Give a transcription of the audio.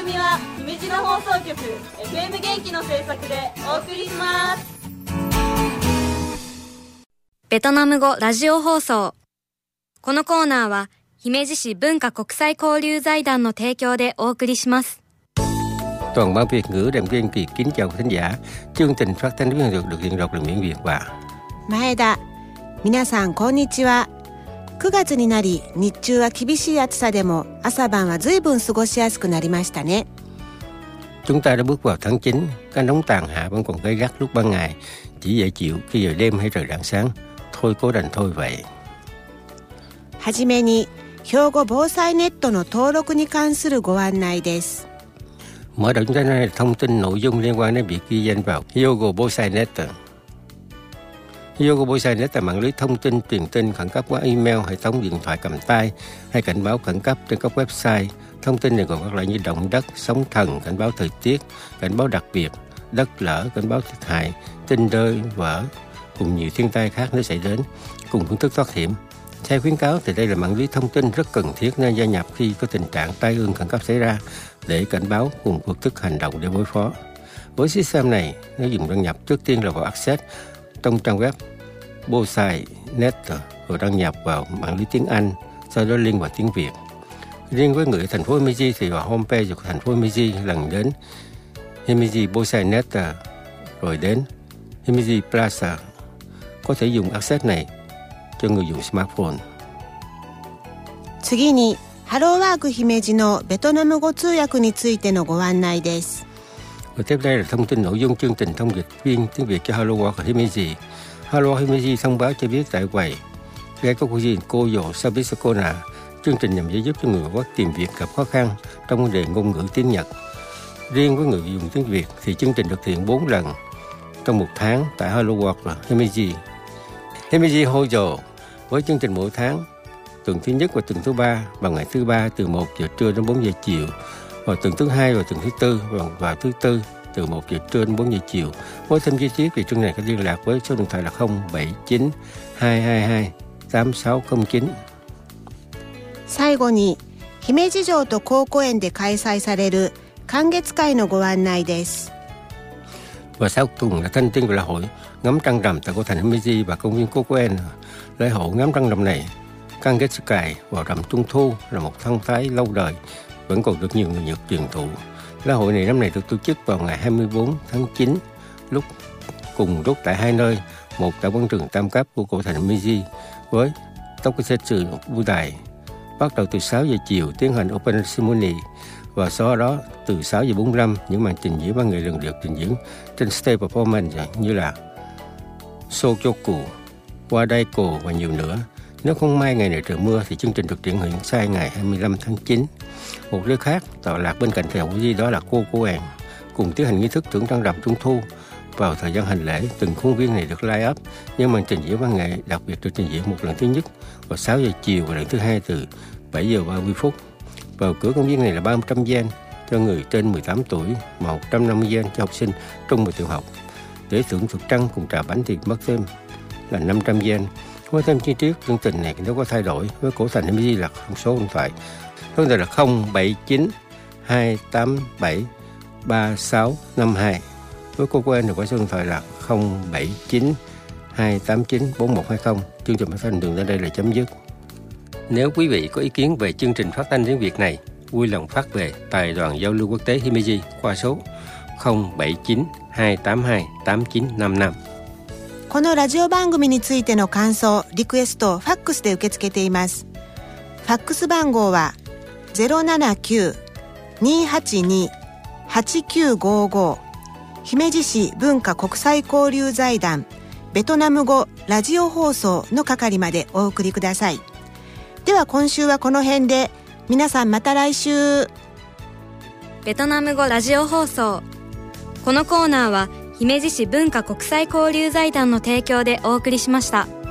組は姫路の放送局 FM 元気の制作でお送りします。 ベトナム語ラジオ放送。このコーナーは姫路市文化国際交流財団の提供でお送りします。 Toàn ban Việt ngữ Đàm Kiên Kiệt kính chào thính giả. Chương trình phát thanh tiếng Việt được hiện đọc bằng tiếng Việt và 前田。皆さんこんにちは。9月になり、日中は厳しい暑さでも朝晩は随分過ごしやすくなりましたね。 Chúng ta đã bước vào tháng 9, cái nóng tàn hạ vẫn còn gay gắt lúc ban ngày, chỉ dễ chịu khi giờ đêm hay trời rạng sáng. Thôi cố đành thôi vậy. はじめに、兵庫防災ネットの登録に関するご案内です。 Mở đầu chúng ta là thông tin nội dung liên quan đến việc ghi danh vào Hyogo Bosai.net. Hyogo Bosai.net là mạng lưới thông tin truyền tin khẩn cấp qua email, hệ thống điện thoại cầm tay hay cảnh báo khẩn cấp trên các website. Thông tin này còn các loại như động đất, sóng thần, cảnh báo thời tiết, cảnh báo đặc biệt, đất lở, cảnh báo thiệt hại, tin rơi, vỡ cùng nhiều thiên tai khác nếu xảy đến, cùng phương thức thoát hiểm. Theo khuyến cáo thì đây là mạng lưới thông tin rất cần thiết nên gia nhập khi có tình trạng tai ương khẩn cấp xảy ra để cảnh báo cùng phương thức hành động để đối phó. Với system này, nếu dùng đăng nhập trước tiên là vào Access trong trang web Bosai.net rồi đăng nhập vào mạng lưới tiếng Anh, sau đó liên vào tiếng Việt. Riêng với người ở thành phố Himeji thì vào homepage của thành phố Himeji lần đến Himeji Bosai.net rồi đến Himeji Plaza. Có thể dùng Access này cho người dùng smartphone. 次に、ハローワーク姫路のベトナム語通訳についてのご案内です。 Và tiếp đây là thông tin nội dung chương trình thông dịch viên tiếng Việt cho Hello Work Himeji. Hello Himeji thông báo cho biết tại quầy Gaikokuji Koyo Sabisakona, chương trình nhằm giúp cho người Quốc tìm việc gặp khó khăn trong vấn đề ngôn ngữ tiếng Nhật. Riêng với người dùng tiếng Việt thì chương trình thực hiện 4 lần trong một tháng tại Hello Work Himeji. Himeji Hojo với chương trình mỗi tháng, tuần thứ nhất và tuần thứ ba vào ngày thứ ba từ 1 giờ trưa đến 4 giờ chiều, và tuần thứ hai và tuần thứ tư vào thứ tư từ 1 giờ trưa đến 4 giờ chiều. Với thêm chi tiết thì chương này có liên lạc với số điện thoại là 079 222 8609. 最後に、姫路城と高古園で開催される観月会のご案内です。 Và sau cùng là thanh tiên của lễ hội ngắm trăng rằm tại cổ thành Himeji và công viên Kokuen. Lễ hội ngắm trăng rằm này, Kangetsukai vào rằm Trung Thu là một thông thái lâu đời, vẫn còn được nhiều người Nhật truyền thụ. Lễ hội này năm nay được tổ chức vào ngày 24 tháng 9, cùng lúc tại hai nơi, một tại quảng trường Tam Cấp của cổ thành Himeji với Tokusetsu Budai, bắt đầu từ 6 giờ chiều tiến hành Open Ceremony, và sau đó từ 6 giờ 45 những màn trình diễn văn nghệ lần lượt trình diễn trên stage performance như là Sokoku, Wadaiko và nhiều nữa. Nếu không may ngày này trời mưa thì chương trình được triển hiện sang ngày 25 tháng 9. Một nơi khác tọa lạc bên cạnh thành phố Di đó là Kokoen, cùng tiến hành nghi thức thưởng trăng rằm Trung Thu. Vào thời gian hành lễ, từng khuôn viên này được line up, nhưng màn trình diễn văn nghệ đặc biệt được trình diễn một lần thứ nhất vào 6 giờ chiều và lần thứ hai từ 7 giờ 30 phút. Vào cửa công viên này là 300 yen cho người trên 18 tuổi, 150 yen cho học sinh trung và tiểu học. Để thưởng thức trăng cùng trà bánh thì mất thêm là 500 yen. Với thêm chi tiết chương trình này nếu có thay đổi với cổ thành Himeji là số điện thoại. Số điện thoại là 079 287 3652. Với cô quen thì có số điện thoại là 079 289 4120. Chương trình phát thanh đường đến đây là chấm dứt. Nếu quý vị có ý kiến về chương trình phát thanh tiếng Việt này, vui lòng phát về Tài đoàn Giao lưu Quốc tế Himeji qua số 079 282 8955. このラジオ番組についての感想、リクエストをファックスで受け付けています。ファックス番号は 079-282-8955 姫路市文化国際交流財団ベトナム語ラジオ放送の係までお送りください。では今週はこの辺で、皆さんまた来週。 ベトナム語ラジオ放送。このコーナーは姫路市文化国際交流財団の提供でお送りしました。